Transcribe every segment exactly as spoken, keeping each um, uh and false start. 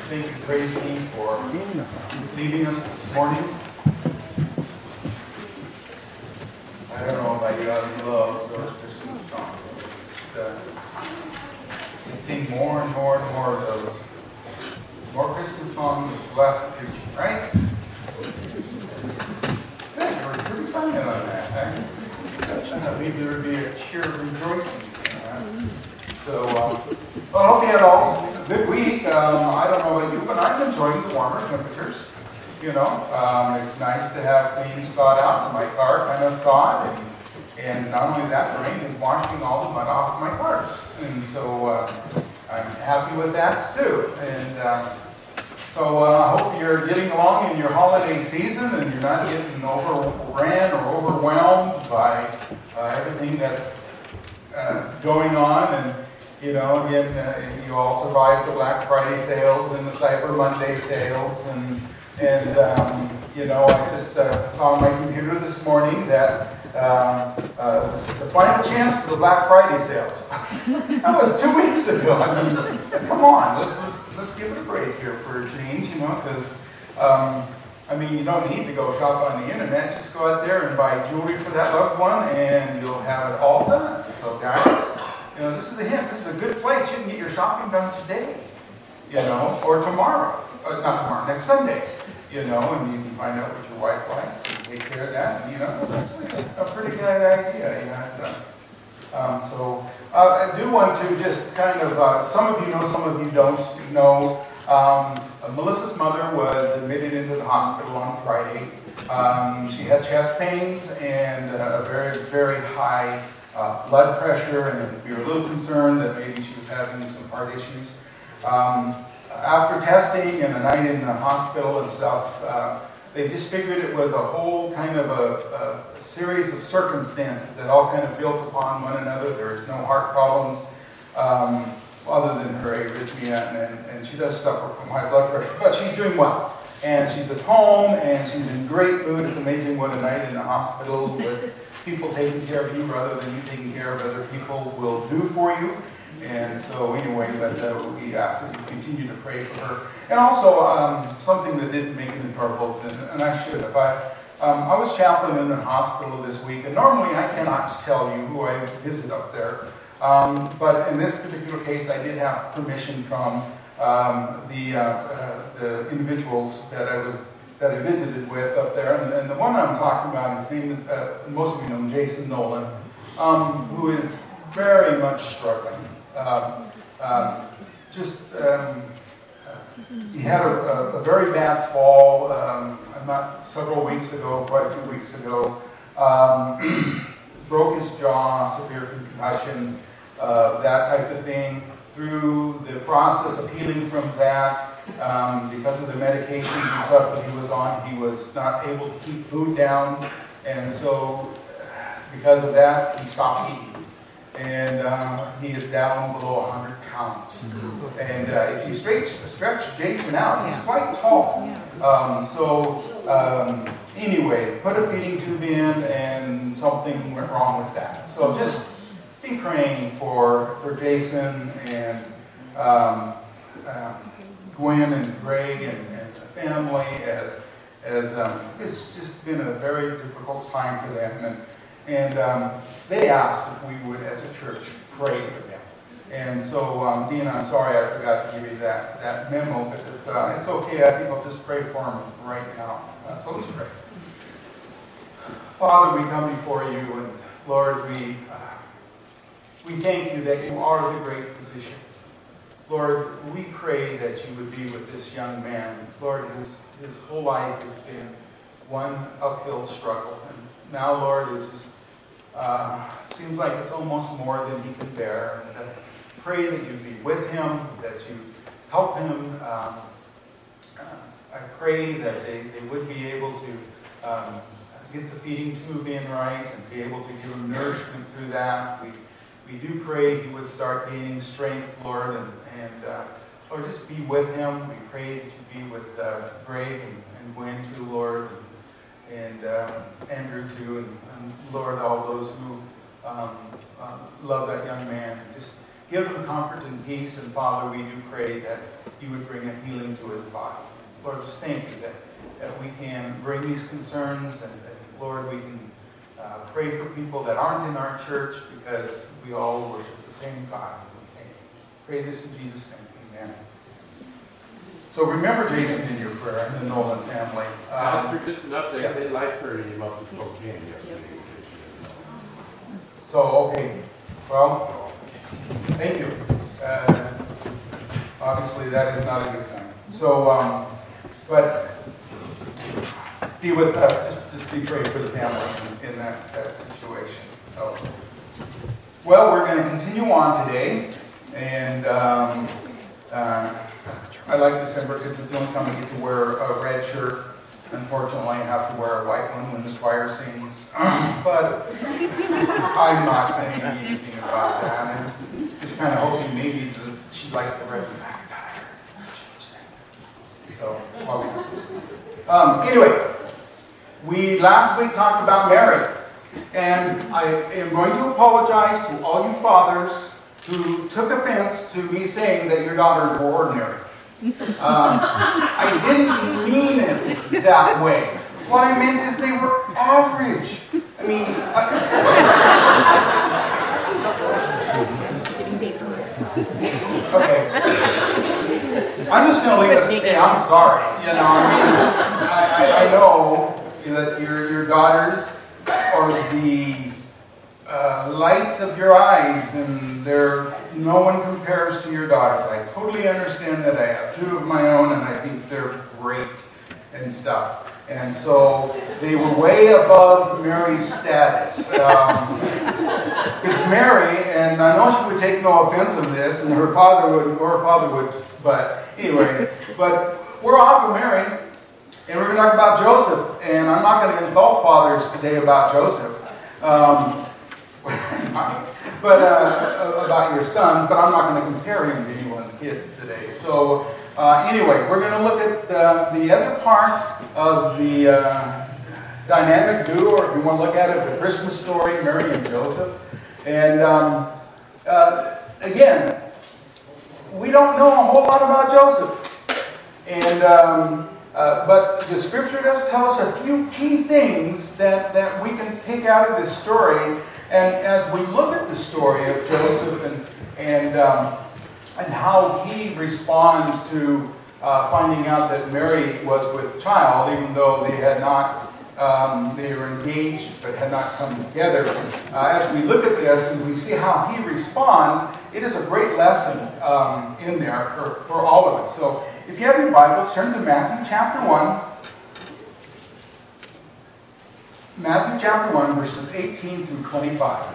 thank you, praise team, for leading us this morning. I don't know about you, I love those Christmas songs. It's, uh, you can sing more and more and more of those. More Christmas songs, less preaching, right? Good, you were pretty silent on that. Eh? I believe there would be a cheer of rejoicing. Uh, so, um, well, I hope you had all a good week. Um, I don't know about you, but I'm enjoying the warmer temperatures. You know, um, it's nice to have things thawed out. My car kind of thawed, and, and not only that, the rain is washing all the mud off my cars. And so uh, I'm happy with that too. And uh, so uh, I hope you're getting along in your holiday season and you're not getting overran or overwhelmed by uh, everything that's uh, going on. And you know, again, uh, you all survived the Black Friday sales and the Cyber Monday sales, and and um, you know, I just uh, saw on my computer this morning that uh, uh, this is the final chance for the Black Friday sales. That was two weeks ago. I mean, come on, let's let's let's give it a break here for a change, you know, because um, I mean, you don't need to go shop on the internet. Just go out there and buy jewelry for that loved one, and you'll have it all done. So, guys. You know, this is a hint. This is a good place. You can get your shopping done today, you know, or tomorrow. Uh, not tomorrow, next Sunday, you know, and you can find out what your wife likes and take care of that. And, you know, it's actually a, a pretty good idea. You know, it's a, um, so uh, I do want to just kind of, uh, some of you know, some of you don't know. Um, uh, Melissa's mother was admitted into the hospital on Friday. Um, she had chest pains and uh, a very, very high Uh, blood pressure, and we were a little concerned that maybe she was having some heart issues. Um, after testing and a night in the hospital and stuff, uh, they just figured it was a whole kind of a, a, a series of circumstances that all kind of built upon one another. There's no heart problems um, other than her arrhythmia, and, and she does suffer from high blood pressure, but she's doing well. And she's at home, and she's in great mood. It's amazing what a night in the hospital with people taking care of you rather than you taking care of other people will do for you. And so anyway, but uh, we ask that you continue to pray for her. And also um, something that didn't make it into our bulletin, and I should have. I, um, I was chaplain in a hospital this week, and normally I cannot tell you who I visit up there. Um, but in this particular case, I did have permission from um, the, uh, uh, the individuals that I would that I visited with up there, and, and the one I'm talking about, his name, uh, most of you know him, Jason Nolan, um, who is very much struggling. Um, um, just, um, he had a, a, a very bad fall, um, not several weeks ago, quite a few weeks ago. Um, broke his jaw, severe concussion, uh, that type of thing. Through the process of healing from that, um, because of the medications and stuff that he was on, he was not able to keep food down, and so because of that, he stopped eating. And um, he is down below one hundred pounds. And uh, if you stretch, stretch Jason out, he's quite tall. Um, so um, anyway, put a feeding tube in, and something went wrong with that. So just be praying for, for Jason and um, um, Gwen and Greg and, and the family, as as um, it's just been a very difficult time for them. And, and um, they asked if we would, as a church, pray for them. And so, um, Dean, I'm sorry I forgot to give you that, that memo, but if, uh, it's okay. I think I'll just pray for them right now. Uh, so let's pray. Father, we come before you, and Lord, we... Uh, We thank you that you are the great physician. Lord, we pray that you would be with this young man. Lord, his, his whole life has been one uphill struggle. And now, Lord, it just uh, seems like it's almost more than he can bear. And I pray that you be with him, that you help him. Um, uh, I pray that they, they would be able to um, get the feeding tube in right and be able to give him nourishment through that. We We do pray he would start gaining strength, Lord, and, and uh, Lord, just be with him. We pray that you be with uh, Greg and, and Gwen too, Lord, and, and uh, Andrew too, and, and Lord, all those who um, uh, love that young man. Just give him comfort and peace. And Father, we do pray that you would bring a healing to his body. Lord, just thank you that, that we can bring these concerns, and that, Lord, we can uh, pray for people that aren't in our church, because we all worship the same God. We thank you. Pray this in Jesus' name. Amen. So remember Jason in your prayer, and the Nolan family. Um, Pastor, just an update. yeah. They like hurting him up to Spokane yesterday. So, okay. Well, thank you. Uh, obviously, that is not a good sign. So, um, but be with us. Just, just be praying for the family in, in that, that situation. So, well, we're going to continue on today. And um, uh, I like December because it's the only time I get to wear a red shirt. Unfortunately, I have to wear a white one when the choir sings. But I'm not saying anything about that. I'm just kind of hoping maybe the, she likes the red McIntyre. So, well, we, um, anyway, we last week talked about Mary. And I am going to apologize to all you fathers who took offense to me saying that your daughters were ordinary. Um, I didn't mean it that way. What I meant is they were average. I mean, I, okay. I'm just going to leave it at, hey, I'm sorry. You know, I mean, I, I, I know that your, your daughters are the uh, lights of your eyes, and they're, no one compares to your daughters. I totally understand that. I have two of my own, and I think they're great and stuff. And so they were way above Mary's status. Because um, Mary, and I know she would take no offense of this, and her father would, or her father would, but anyway, but we're off of Mary, and we're going to talk about Joseph. And I'm not going to insult fathers today about Joseph. Um, but uh, about your son, but I'm not going to compare him to anyone's kids today. So uh, anyway, we're going to look at uh, the other part of the uh, dynamic duo, or if you want to look at it, the Christmas story, Mary and Joseph. And um, uh, again, we don't know a whole lot about Joseph. And um, uh, but the scripture does tell us a few key things that, that we can take out of this story. And as we look at the story of Joseph and and um, and how he responds to uh, finding out that Mary was with child, even though they had not, um, they were engaged but had not come together. Uh, as we look at this and we see how he responds, it is a great lesson um, in there for, for all of us. So if you have your Bibles, turn to Matthew chapter one. Matthew chapter one, verses eighteen through twenty-five.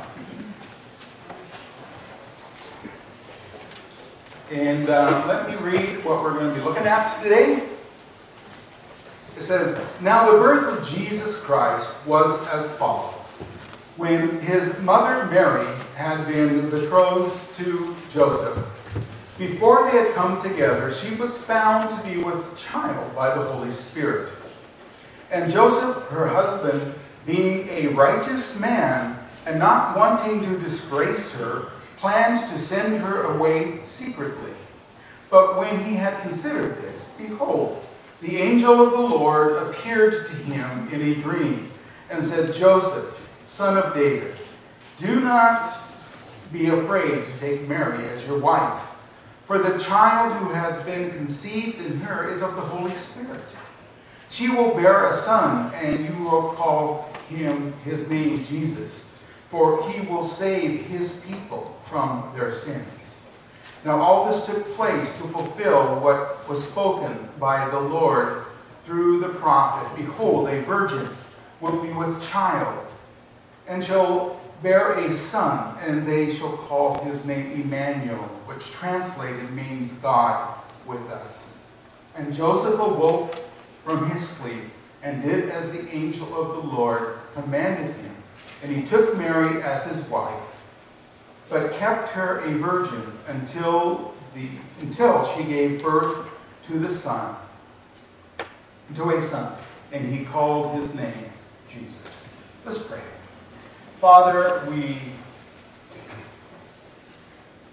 And uh, let me read what we're going to be looking at today. It says, "Now the birth of Jesus Christ was as follows. When his mother Mary had been betrothed to Joseph, before they had come together, she was found to be with child by the Holy Spirit. And Joseph, her husband, being a righteous man and not wanting to disgrace her, planned to send her away secretly. But when he had considered this, behold, the angel of the Lord appeared to him in a dream and said, Joseph, son of David, do not be afraid to take Mary as your wife, for the child who has been conceived in her is of the Holy Spirit. She will bear a son, and you will call him his name Jesus, for he will save his people from their sins. Now all this took place to fulfill what was spoken by the Lord through the prophet. Behold, a virgin will be with child, and shall bear a son, and they shall call his name Emmanuel, which translated means God with us. And Joseph awoke from his sleep, and did as the angel of the Lord commanded him. And he took Mary as his wife, but kept her a virgin until the until she gave birth to the son, to a son, and he called his name Jesus. Let's pray. Father, we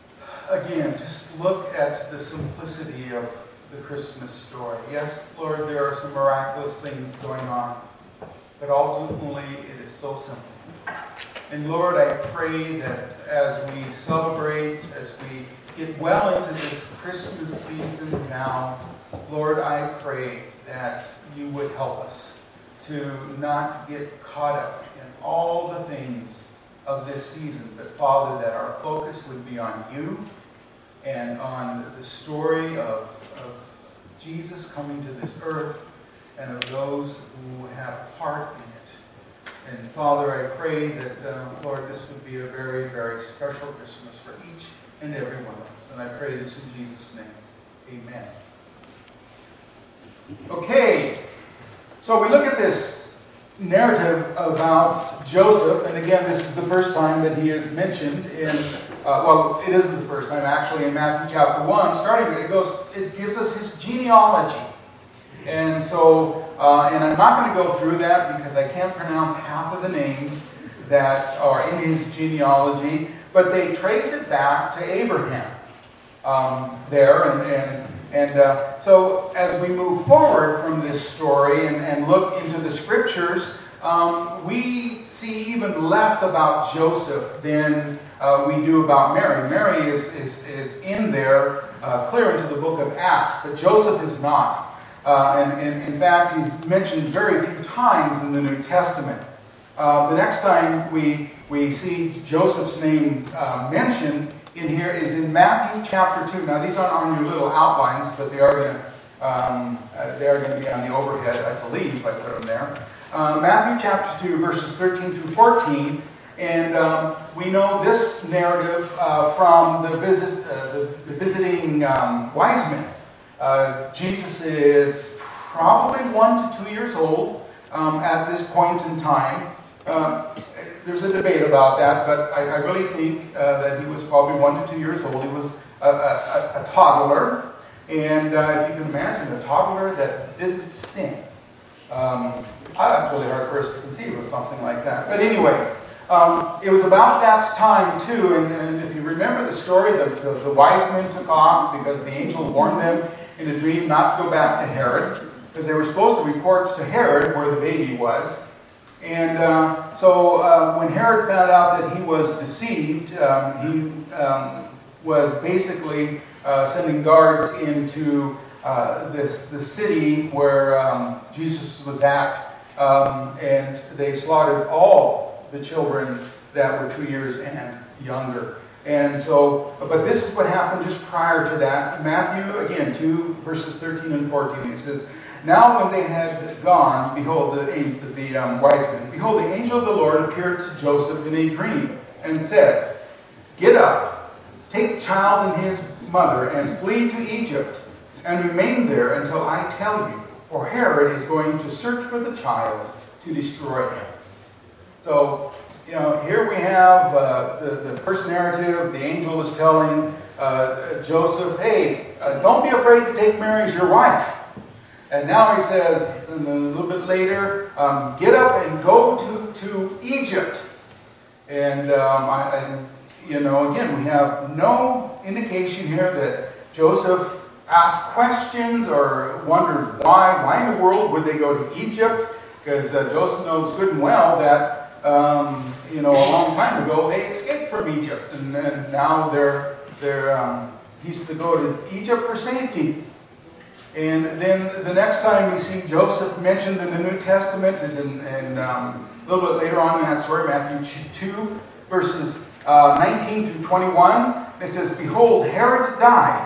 again, just look at the simplicity of the Christmas story. Yes, Lord, there are some miraculous things going on, but ultimately it is so simple. And Lord, I pray that as we celebrate, as we get well into this Christmas season now, Lord, I pray that you would help us to not get caught up in all the things of this season, but Father, that our focus would be on you and on the story of, of Jesus coming to this earth and of those who have part in it. And Father, I pray that, uh, Lord, this would be a very, very special Christmas for each and every one of us. And I pray this in Jesus' name. Amen. Okay, so we look at this narrative about Joseph, and again, this is the first time that he is mentioned in, uh, well, it isn't the first time, actually, in Matthew chapter one. Starting, it goes, it gives us his genealogy. And so, uh, and I'm not going to go through that because I can't pronounce half of the names that are in his genealogy, but they trace it back to Abraham um, there. And, and, and uh, so as we move forward from this story and, and look into the scriptures, um, we see even less about Joseph than uh, we do about Mary. Mary is, is, is in there, uh, clear into the book of Acts, but Joseph is not. Uh, and, and in fact, he's mentioned very few times in the New Testament. Uh, the next time we, we see Joseph's name uh, mentioned in here is in Matthew chapter two. Now, these aren't on your little outlines, but they are going to um, uh, they are going to be on the overhead, I believe. I put them there. Uh, Matthew chapter two, verses thirteen through fourteen. And um, we know this narrative uh, from the visit, uh, the, the visiting um, wise men. Uh, Jesus is probably one to two years old um, at this point in time. Uh, there's a debate about that, but I, I really think uh, that he was probably one to two years old. He was a, a, a toddler, and uh, if you can imagine a toddler that didn't sing. Um, that's really hard for us to conceive of something like that. But anyway, um, it was about that time too, and, and if you remember the story, the, the, the wise men took off because the angel warned them in a dream not to go back to Herod, because they were supposed to report to Herod where the baby was. And uh, so uh, when Herod found out that he was deceived, um, he um, was basically uh, sending guards into uh, this the city where um, Jesus was at, um, and they slaughtered all the children that were two years and younger. And so, but this is what happened just prior to that. Matthew, again, two, verses thirteen and fourteen, it says, "Now when they had gone, behold, the, the, the um, wise men, behold, the angel of the Lord appeared to Joseph in a dream, and said, Get up, take the child and his mother, and flee to Egypt, and remain there until I tell you, for Herod is going to search for the child to destroy him." So, you know, here we have uh, the, the first narrative. The angel is telling uh, Joseph, hey, uh, don't be afraid to take Mary as your wife. And now he says, a little bit later, um, get up and go to, to Egypt. And, um, I, and, you know, again, we have no indication here that Joseph asked questions or wonders why. Why in the world would they go to Egypt? Because uh, Joseph knows good and well that Um, you know, a long time ago, they escaped from Egypt, and, and now they're they're um, he's to go to Egypt for safety. And then the next time we see Joseph mentioned in the New Testament is in, in um, a little bit later on in that story, Matthew two, verses uh, nineteen through twenty-one. It says, "Behold, Herod died."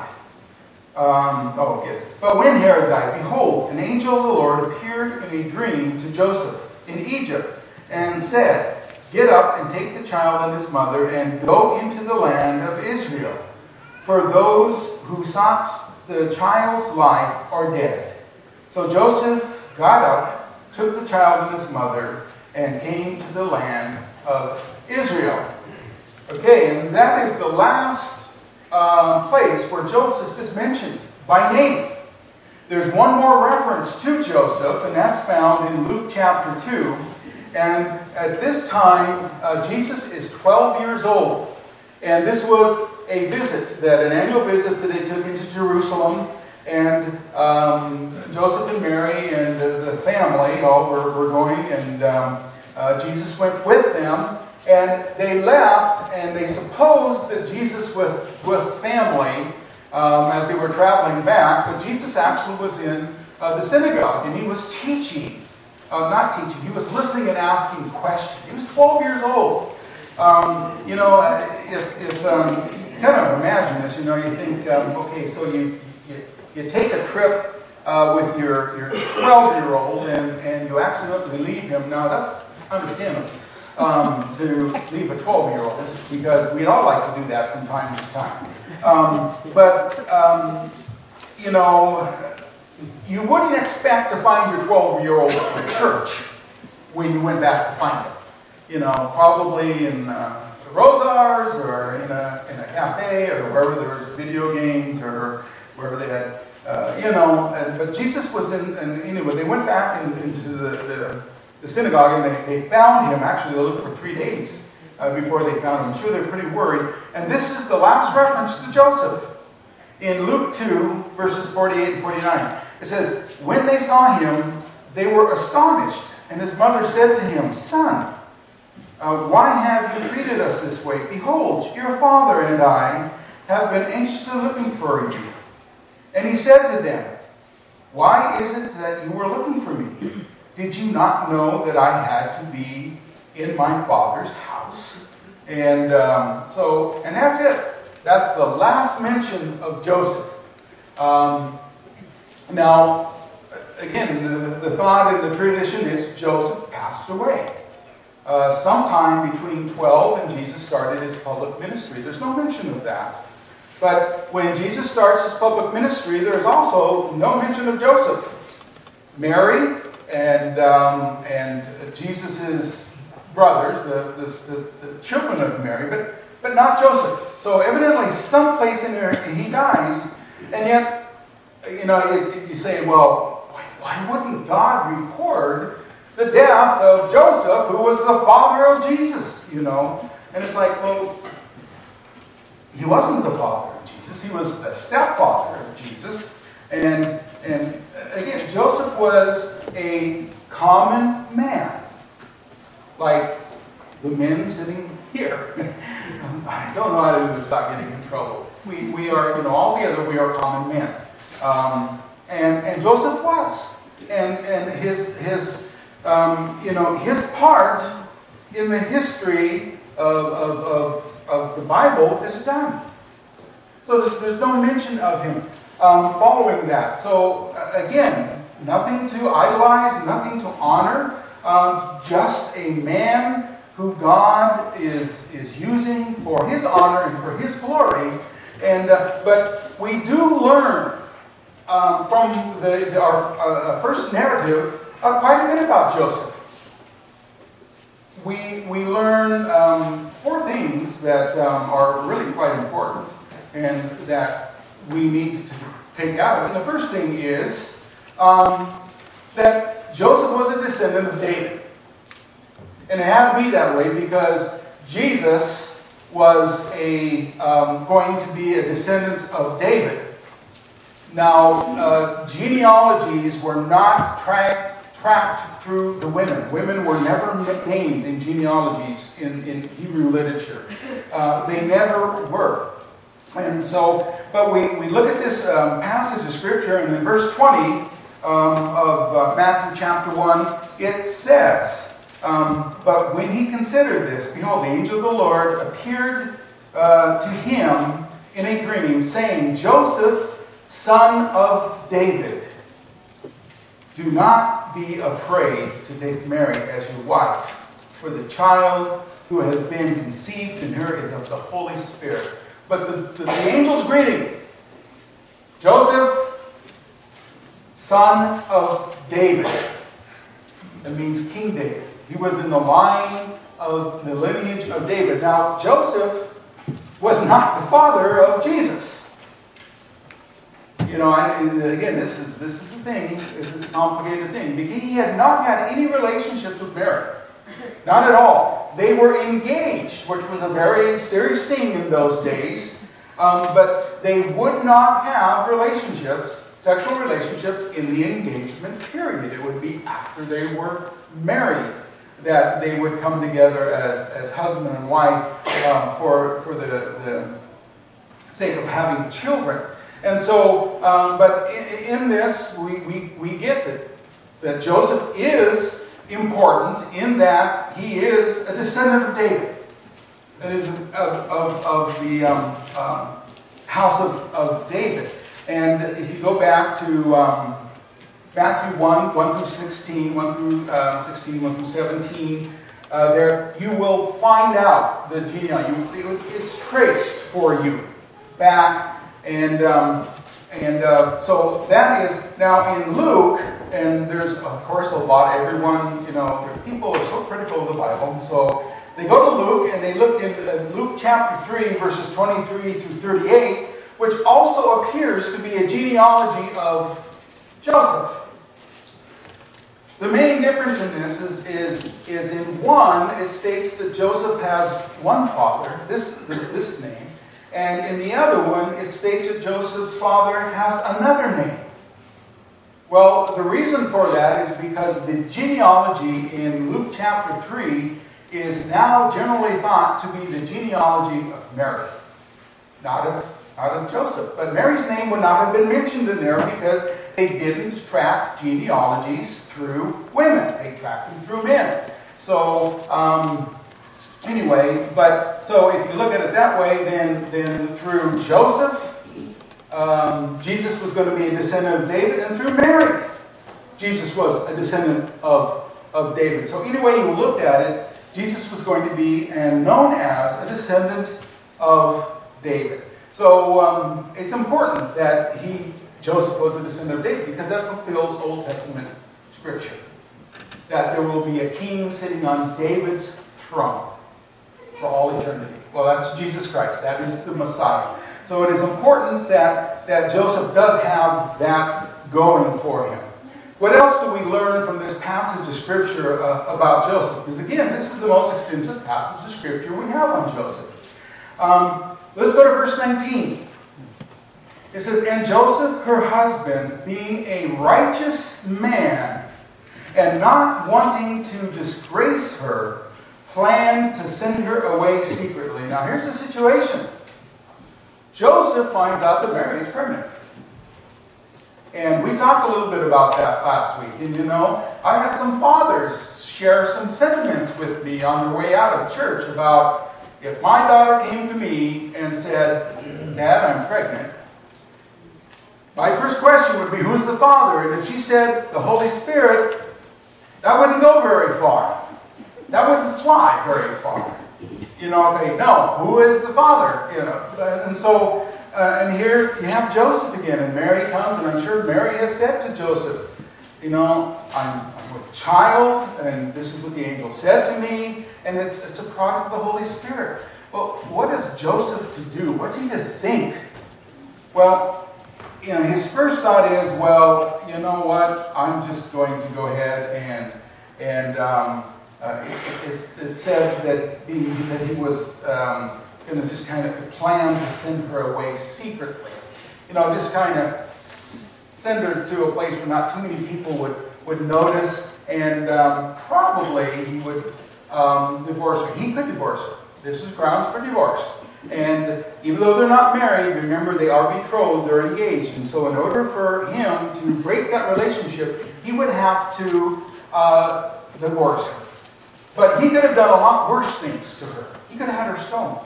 Um, oh, yes. "But when Herod died, behold, an angel of the Lord appeared in a dream to Joseph in Egypt, and said, Get up and take the child and his mother and go into the land of Israel. For those who sought the child's life are dead. So Joseph got up, took the child and his mother, and came to the land of Israel." Okay, and that is the last uh, place where Joseph is mentioned by name. There's one more reference to Joseph, and that's found in Luke chapter two. And at this time, uh, Jesus is twelve years old. And this was a visit, that an annual visit that they took into Jerusalem, and um, Joseph and Mary and the, the family all were, were going, and um, uh, Jesus went with them, and they left, and they supposed that Jesus with, with family um, as they were traveling back, but Jesus actually was in uh, the synagogue, and he was teaching, uh, not teaching, he was listening and asking questions. He was twelve years old. Um, you know, if, if um, you kind of imagine this, you know, you think, um, okay, so you, you, you take a trip uh, with your, your twelve-year-old and, and you accidentally leave him. Now, that's understandable. Um, to leave a twelve-year-old, because we'd all like to do that from time to time. Um, but, um, you know, you wouldn't expect to find your twelve-year-old at church when you went back to find him. You know, probably in uh, the Rosars or in a, in a cafe or wherever there was video games or wherever they had, uh, you know, and, but Jesus was in, and anyway, they went back in, into the, the the synagogue, and they, they found him. Actually, they looked for three days uh, before they found him. I'm sure they're pretty worried. And this is the last reference to Joseph. In Luke two, verses forty-eight and forty-nine, it says, when they saw him, they were astonished. And his mother said to him, Son, uh, why have you treated us this way? Behold, your father and I have been anxiously looking for you. And he said to them, why is it that you were looking for me? Did you not know that I had to be in my Father's house? And um, so, and that's it. That's the last mention of Joseph. Um, now, again, the, the thought in the tradition is Joseph passed away. Uh, sometime between twelve and Jesus started his public ministry. There's no mention of that. But when Jesus starts his public ministry, there's also no mention of Joseph. Mary and um, and Jesus' brothers, the, the, the children of Mary, but, but not Joseph. So evidently someplace in there he dies, and yet, you know, you, you say, well, why, why wouldn't God record the death of Joseph, who was the father of Jesus, you know? And it's like, well, he wasn't the father of Jesus. He was the stepfather of Jesus. And, and again, Joseph was a common man, like the men sitting here. I don't know how to do this without getting in trouble. We, we are, you know, all together we are common men. Um, and, and Joseph was. And, and his, his um, you know, his part in the history of, of, of, of the Bible is done. So there's, there's no mention of him um, following that. So uh, again, nothing to idolize, nothing to honor, um, just a man who God is, is using for his honor and for his glory. And uh, but we do learn um, from the, the, our uh, first narrative uh, quite a bit about Joseph. We, we learn um, four things that um, are really quite important and that we need to take out of it. And the first thing is um, that Joseph was a descendant of David. And it had to be that way because Jesus was a um, going to be a descendant of David. Now, uh, genealogies were not tra tracked through the women. Women were never named in genealogies in, in Hebrew literature. Uh, they never were. And so, but we, we look at this um, passage of Scripture, and in verse twenty um, of uh, Matthew chapter one, it says, um, but when he considered this, behold, the angel of the Lord appeared uh, to him in a dream, saying, Joseph, son of David, do not be afraid to take Mary as your wife, for the child who has been conceived in her is of the Holy Spirit. But the, the, the angel's greeting, Joseph, son of David. That means King David. He was in the line of the lineage of David. Now, Joseph was not the father of Jesus. You know, and again, this is this is a thing, this is a complicated thing. He had not had any relationships with Mary. Not at all. They were engaged, which was a very serious thing in those days. Um, but they would not have relationships, sexual relationships, in the engagement period. It would be after they were married that they would come together as, as husband and wife um, for, for the, the sake of having children. And so, um, but in, in this, we, we, we get that, that Joseph is important in that he is a descendant of David. That is of, of, of the um, um, house of, of David. And if you go back to um, Matthew one, one through sixteen, one through uh, sixteen, one through seventeen, uh, there you will find out the genealogy. You, it's traced for you back, and um, and uh, so that is now in Luke. And there's of course a lot. Everyone, you know, people are so critical of the Bible, so they go to Luke and they look in uh, Luke chapter three, verses twenty-three through thirty-eight, which also appears to be a genealogy of Joseph. The main difference in this is, is, is in one, it states that Joseph has one father, this, this name, and in the other one, it states that Joseph's father has another name. Well, the reason for that is because the genealogy in Luke chapter three is now generally thought to be the genealogy of Mary, not of, not of Joseph. But Mary's name would not have been mentioned in there because they didn't track genealogies through women. They tracked them through men. So, um, anyway, but so if you look at it that way, then, then through Joseph, um, Jesus was going to be a descendant of David, and through Mary, Jesus was a descendant of, of David. So any way you looked at it, Jesus was going to be and known as a descendant of David. So um, it's important that he, Joseph, was a descendant of David because that fulfills Old Testament scripture. That there will be a king sitting on David's throne for all eternity. Well, that's Jesus Christ. That is the Messiah. So it is important that, that Joseph does have that going for him. What else do we learn from this passage of Scripture uh, about Joseph? Because again, this is the most extensive passage of Scripture we have on Joseph. Um, let's go to verse nineteen. It says, "And Joseph, her husband, being a righteous man, and not wanting to disgrace her, planned to send her away secretly." Now here's the situation. Joseph finds out that Mary is pregnant. And we talked a little bit about that last week. And you know, I had some fathers share some sentiments with me on their way out of church about, if my daughter came to me and said, "Dad, I'm pregnant," my first question would be, who's the father? And if she said, "the Holy Spirit," that wouldn't go very far. That wouldn't fly very far. You know, okay, no, who is the father? You know, and so, uh, and here you have Joseph again, and Mary comes, and I'm sure Mary has said to Joseph, you know, I'm, I'm with child, and this is what the angel said to me, and it's, it's a product of the Holy Spirit. Well, what is Joseph to do? What's he to think? Well, you know, his first thought is, well, you know what, I'm just going to go ahead and, and um, uh, it, it's, it said that he, that he was um, going to just kind of plan to send her away secretly. You know, just kind of send her to a place where not too many people would, would notice, and um, probably he would um, divorce her. He could divorce her. This is grounds for divorce. And even though they're not married, remember they are betrothed, they're engaged. And so in order for him to break that relationship, he would have to uh, divorce her. But he could have done a lot worse things to her. He could have had her stoned.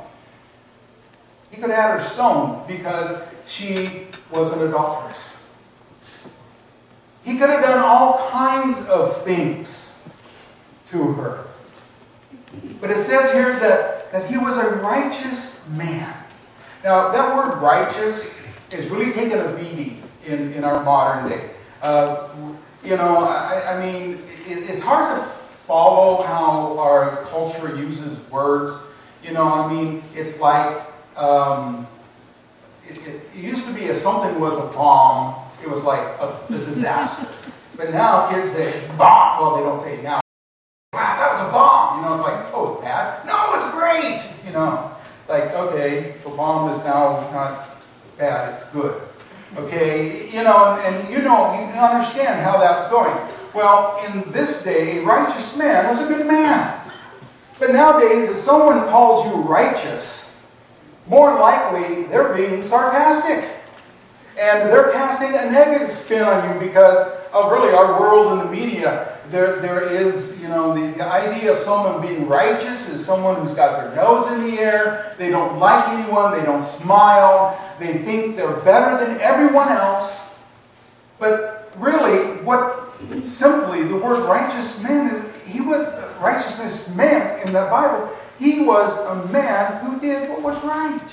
He could have had her stoned because she was an adulteress. He could have done all kinds of things to her. But it says here that, that he was a righteous man. Now, that word righteous is really taking a beating in, in our modern day. Uh, you know, I, I mean, it, it's hard to follow how our culture uses words. You know, I mean, it's like, um, it, it, it used to be if something was a bomb, it was like a, a disaster. But now kids say it's a bomb. Well, they don't say it now. Wow, that was a bomb. You know, it's like, oh, it's bad. No, it's great. You know, like, okay, so bomb is now not good. Okay, you know, and, and you know, you can understand how that's going. Well, in this day, a righteous man is a good man. But nowadays, if someone calls you righteous, more likely they're being sarcastic. And they're casting a negative spin on you because of really our world and the media. There, there is, you know, the, the idea of someone being righteous is someone who's got their nose in the air. They don't like anyone. They don't smile. They think they're better than everyone else. But really, what simply the word righteous man is, he was, righteousness meant in the Bible, he was a man who did what was right.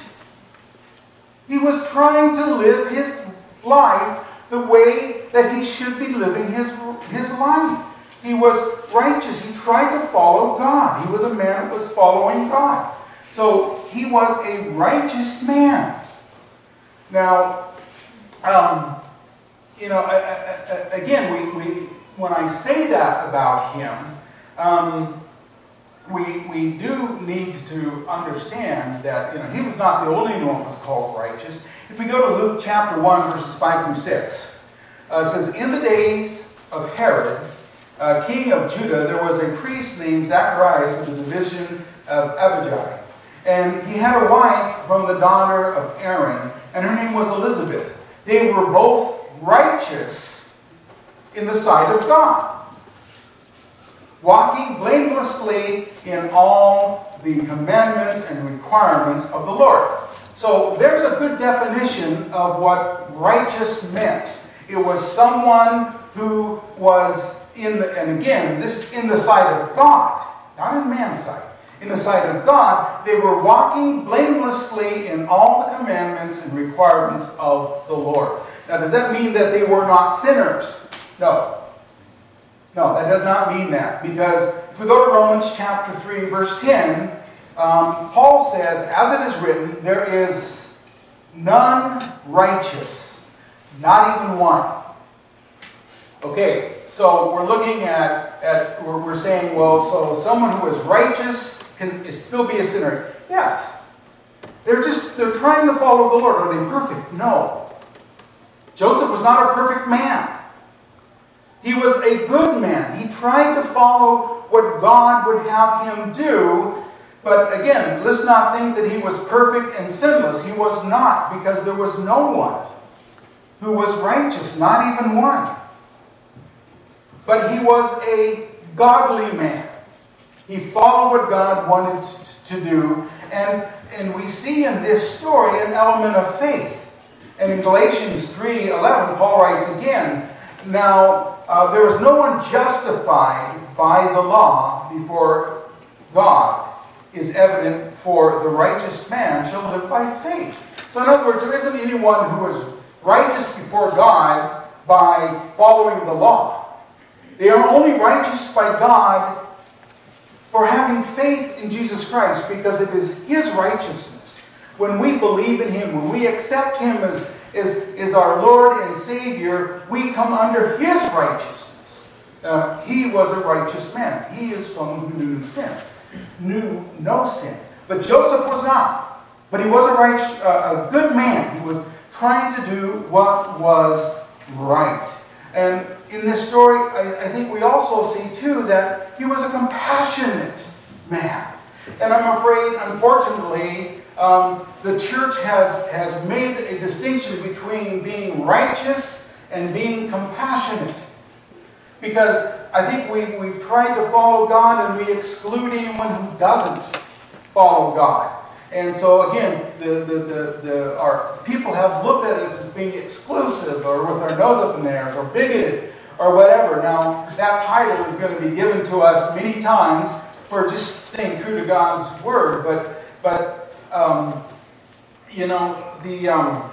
He was trying to live his life the way that he should be living his, his life. He was righteous. He tried to follow God. He was a man who was following God. So he was a righteous man. Now, um, you know, I, I, again, we, we, when I say that about him, um, we, we do need to understand that, you know, he was not the only one who was called righteous. If we go to Luke chapter one, verses five through six, uh, it says, in the days of Herod, uh, king of Judah, there was a priest named Zacharias of the division of Abijah. And he had a wife from the daughter of Aaron, and her name was Elizabeth. They were both righteous in the sight of God, walking blamelessly in all the commandments and requirements of the Lord. So there's a good definition of what righteous meant. It was someone who was in the, and again, this is in the sight of God, not in man's sight. In the sight of God, they were walking blamelessly in all the commandments and requirements of the Lord. Now, does that mean that they were not sinners? No. No, that does not mean that. Because if we go to Romans chapter three, verse ten, um, Paul says, as it is written, there is none righteous, not even one. Okay, so we're looking at, at we're, we're saying, well, so someone who is righteous can still be a sinner. Yes. They're just, they're trying to follow the Lord. Are they perfect? No. Joseph was not a perfect man. He was a good man. He tried to follow what God would have him do. But again, let's not think that he was perfect and sinless. He was not, because there was no one who was righteous, not even one. But he was a godly man. He followed what God wanted to do. And, and we see in this story an element of faith. And in Galatians three eleven, Paul writes again, now uh, there is no one justified by the law before God is evident, for the righteous man shall live by faith. So in other words, there isn't anyone who is righteous before God by following the law. They are only righteous by God for having faith in Jesus Christ, because it is His righteousness. When we believe in Him, when we accept Him as, as, as our Lord and Savior, we come under His righteousness. Uh, he was a righteous man. He is someone who knew sin, knew no sin. But Joseph was not. But he was a, right, uh, a good man. He was trying to do what was right. And in this story, I, I think we also see, too, that he was a compassionate man. And I'm afraid, unfortunately, um, the church has, has made a distinction between being righteous and being compassionate. Because I think we, we've tried to follow God and we exclude anyone who doesn't follow God. And so again, the, the, the, the, our people have looked at us as being exclusive, or with our nose up in the air, or bigoted, or whatever. Now, that title is going to be given to us many times for just staying true to God's Word. But, but um, you know, the... Um,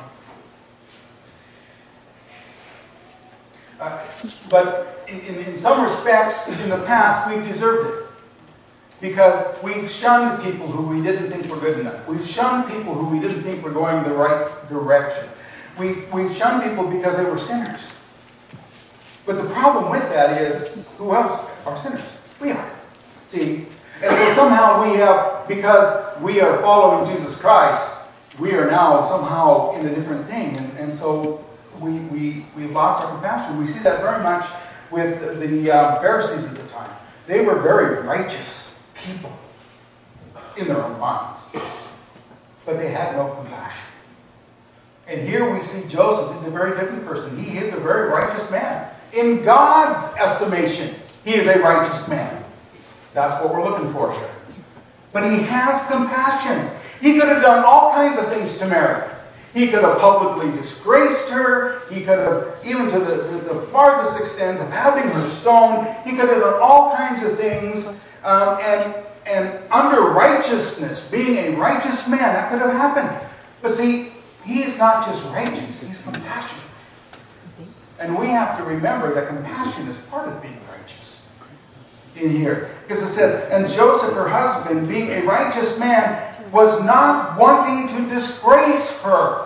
uh, but in, in, in some respects, in the past, we've deserved it. Because we've shunned people who we didn't think were good enough. We've shunned people who we didn't think were going the right direction. We've, we've shunned people because they were sinners. But the problem with that is, who else are sinners? We are. See? And so somehow we have, because we are following Jesus Christ, we are now somehow in a different thing. And, and so we, we, we've lost our compassion. We see that very much with the uh, Pharisees at the time. They were very righteous people in their own minds, but they had no compassion. And here we see Joseph. He's a very different person. He is a very righteous man. In God's estimation, he is a righteous man. That's what we're looking for here. But he has compassion. He could have done all kinds of things to Mary. He could have publicly disgraced her. He could have, even to the, the, the farthest extent of having her stoned. He could have done all kinds of things. Um, and, and under righteousness, being a righteous man, that could have happened. But see, he is not just righteous, he's compassionate. And we have to remember that compassion is part of being righteous in here. Because it says, and Joseph, her husband, being a righteous man, was not wanting to disgrace her.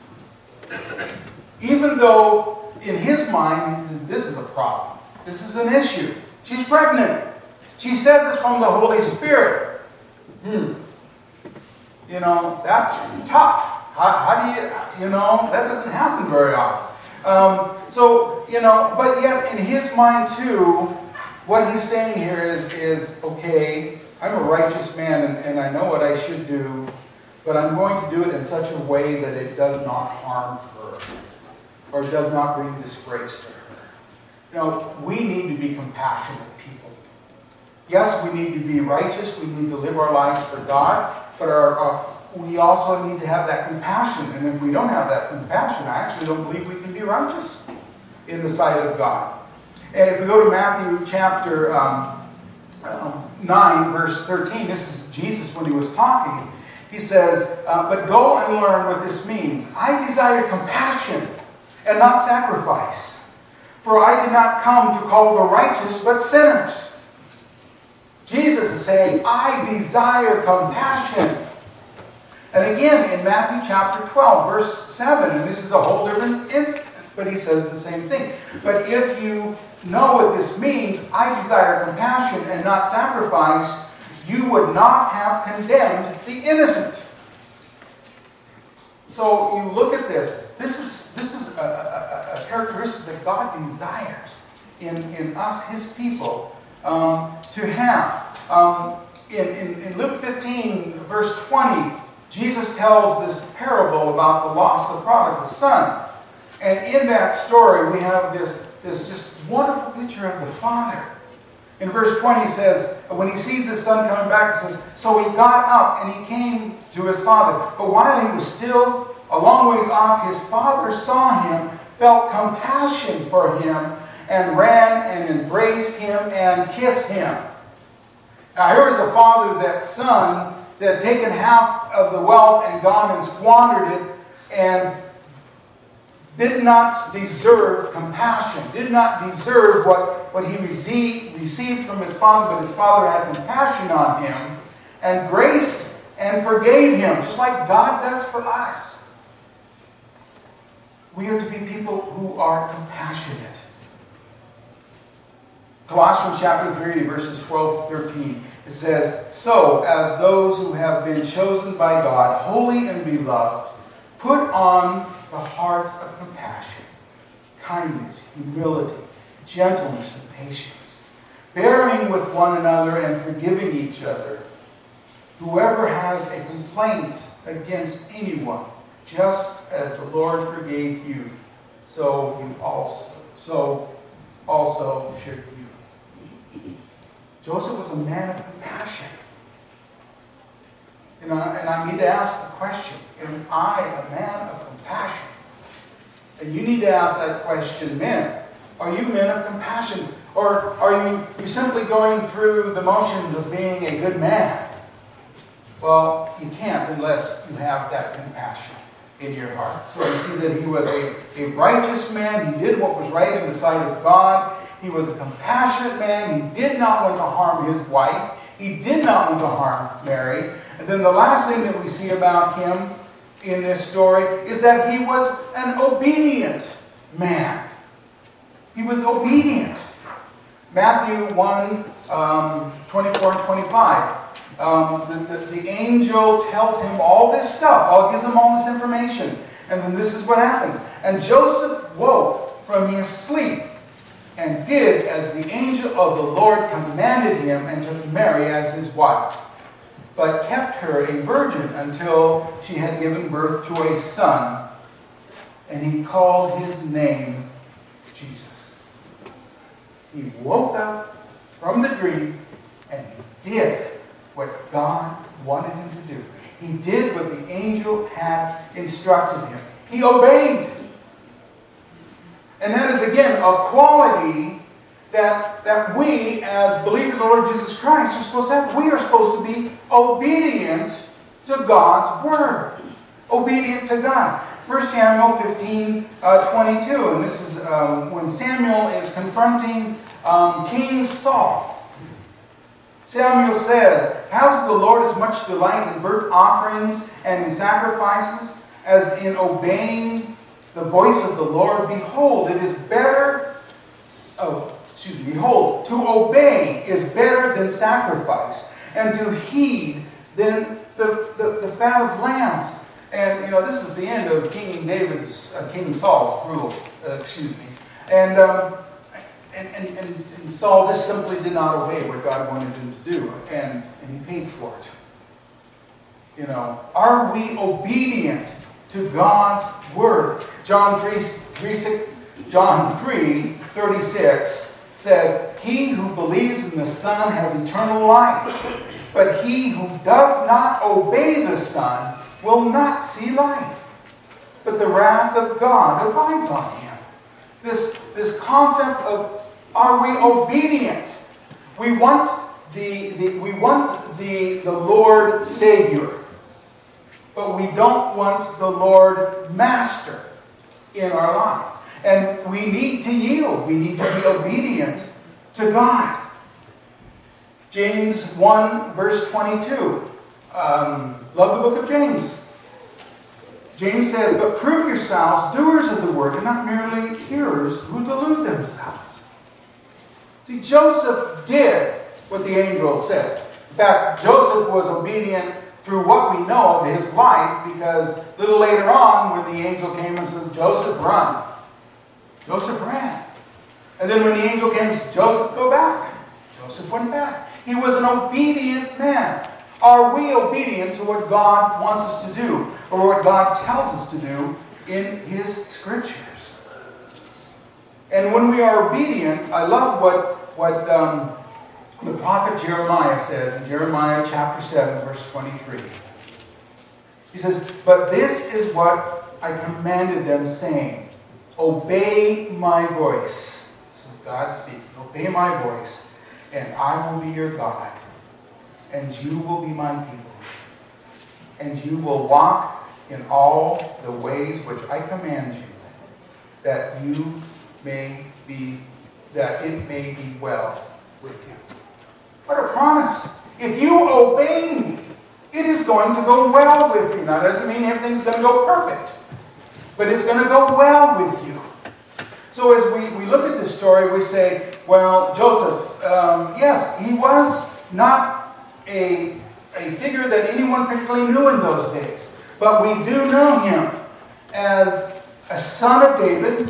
Even though in his mind, this is a problem. This is an issue. She's pregnant. She says it's from the Holy Spirit. Hmm. You know, that's tough. How, how do you, you know, that doesn't happen very often. Um, so, you know, but yet in his mind too, what he's saying here is, is okay, I'm a righteous man and, and I know what I should do, but I'm going to do it in such a way that it does not harm her or does not bring disgrace to her. You know, we need to be compassionate people. Yes, we need to be righteous. We need to live our lives for God, but our, uh, we also need to have that compassion. And if we don't have that compassion, I actually don't believe we can be righteous in the sight of God. And if we go to Matthew chapter um, um, nine, verse thirteen, this is Jesus when he was talking. He says, uh, but go and learn what this means. I desire compassion and not sacrifice. For I did not come to call the righteous, but sinners. Jesus is saying, I desire compassion. And again, in Matthew chapter twelve, verse seven, and this is a whole different instance, but he says the same thing. But if you know what this means, I desire compassion and not sacrifice, you would not have condemned the innocent. So you look at this. This is, this is a, a, a characteristic that God desires in, in us, his people, um, to have. Um, in, in, in Luke fifteen, verse twenty, Jesus tells this parable about the lost, the prodigal son. And in that story, we have this, this just wonderful picture of the father. In verse twenty, it says, when he sees his son coming back, it says, so he got up and he came to his father. But while he was still a long ways off, his father saw him, felt compassion for him, and ran and embraced him and kissed him. Now here's a father, that son, that had taken half of the wealth and gone and squandered it, and did not deserve compassion, did not deserve what, what he received, received from his father, but his father had compassion on him, and grace, and forgave him, just like God does for us. We are to be people who are compassionate. Colossians chapter three, verses twelve to thirteen, it says, so, as those who have been chosen by God, holy and beloved, put on the heart of compassion, kindness, humility, gentleness, and patience, bearing with one another and forgiving each other. Whoever has a complaint against anyone, just as the Lord forgave you, so you also, so also should you. Joseph was a man of compassion. And I, and I need to ask the question, am I a man of compassion? And you need to ask that question, men. Are you men of compassion? Or are you, you simply going through the motions of being a good man? Well, you can't unless you have that compassion in your heart. So you see that he was a, a righteous man. He did what was right in the sight of God. He was a compassionate man. He did not want to harm his wife. He did not want to harm Mary. And then the last thing that we see about him in this story is that he was an obedient man. He was obedient. Matthew one, um, twenty-four and twenty-five. Um, the, the, the angel tells him all this stuff, all gives him all this information. And then this is what happens. And Joseph woke from his sleep and did as the angel of the Lord commanded him, and took Mary as his wife, but kept her a virgin until she had given birth to a son, and he called his name Jesus. He woke up from the dream and he did what God wanted him to do. He did what the angel had instructed him. He obeyed. And that is, again, a quality that, that we, as believers in the Lord Jesus Christ, are supposed to have. We are supposed to be obedient to God's Word. Obedient to God. First Samuel fifteen, twenty-two. And this is um, when Samuel is confronting um, King Saul. Samuel says, "Has the Lord as much delight in burnt offerings and in sacrifices as in obeying the voice of the Lord? Behold, it is better, oh, excuse me, behold, to obey is better than sacrifice, and to heed than the, the, the fat of lambs." And, you know, this is the end of King David's, uh, King Saul's rule, uh, excuse me. And, um, and, and, and, and Saul just simply did not obey what God wanted him to do, and, and he paid for it. You know, are we obedient to God's Word? John three, three, six, John three, thirty-six says, "He who believes in the Son has eternal life, but he who does not obey the Son will not see life, but the wrath of God abides on him." This, this concept of, are we obedient? We want the, the, we want the, the Lord Savior, but we don't want the Lord Master in our life. And we need to yield. We need to be obedient to God. James one, verse twenty-two. Um, love the book of James. James says, "But prove yourselves doers of the word, and not merely hearers who delude themselves." See, Joseph did what the angel said. In fact, Joseph was obedient through what we know of his life, because a little later on, when the angel came and said, "Joseph, run," Joseph ran. And then when the angel came and said, "Joseph, go back," Joseph went back. He was an obedient man. Are we obedient to what God wants us to do, or what God tells us to do in His Scriptures? And when we are obedient, I love what, what um, the prophet Jeremiah says in Jeremiah chapter seven, verse twenty-three. He says, "But this is what I commanded them, saying, obey my voice." This is God speaking. "Obey my voice, and I will be your God, and you will be my people. And you will walk in all the ways which I command you, that you may be, that it may be well with you." What a promise! If you obey me, it is going to go well with you. Now, that doesn't mean everything's going to go perfect, but it's going to go well with you. So as we, we look at this story, we say, well, Joseph, um, yes, he was not a, a figure that anyone particularly knew in those days. But we do know him as a son of David,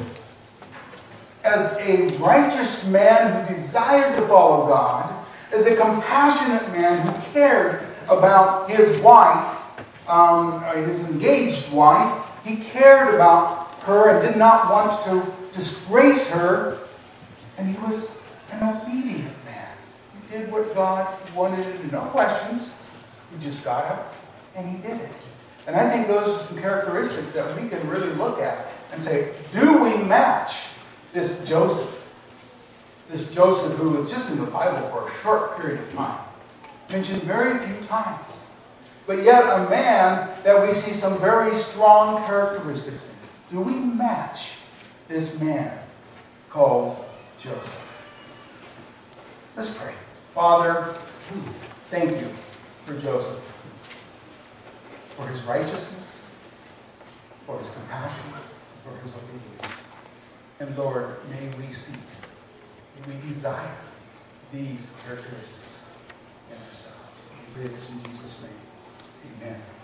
as a righteous man who desired to follow God, as a compassionate man who cared about his wife, um, his engaged wife. He cared about her and did not want to disgrace her. And he was an obedient man. He did what God wanted him to do. No questions. He just got up and he did it. And I think those are some characteristics that we can really look at and say, do we match this Joseph? This Joseph who was just in the Bible for a short period of time. Mentioned very few times. But yet a man that we see some very strong characteristics in. Do we match this man called Joseph? Let's pray. Father, thank you for Joseph, for his righteousness, for his compassion, for his obedience. And Lord, may we seek, may we desire these characteristics in ourselves. pray this in Jesus' name. Amen.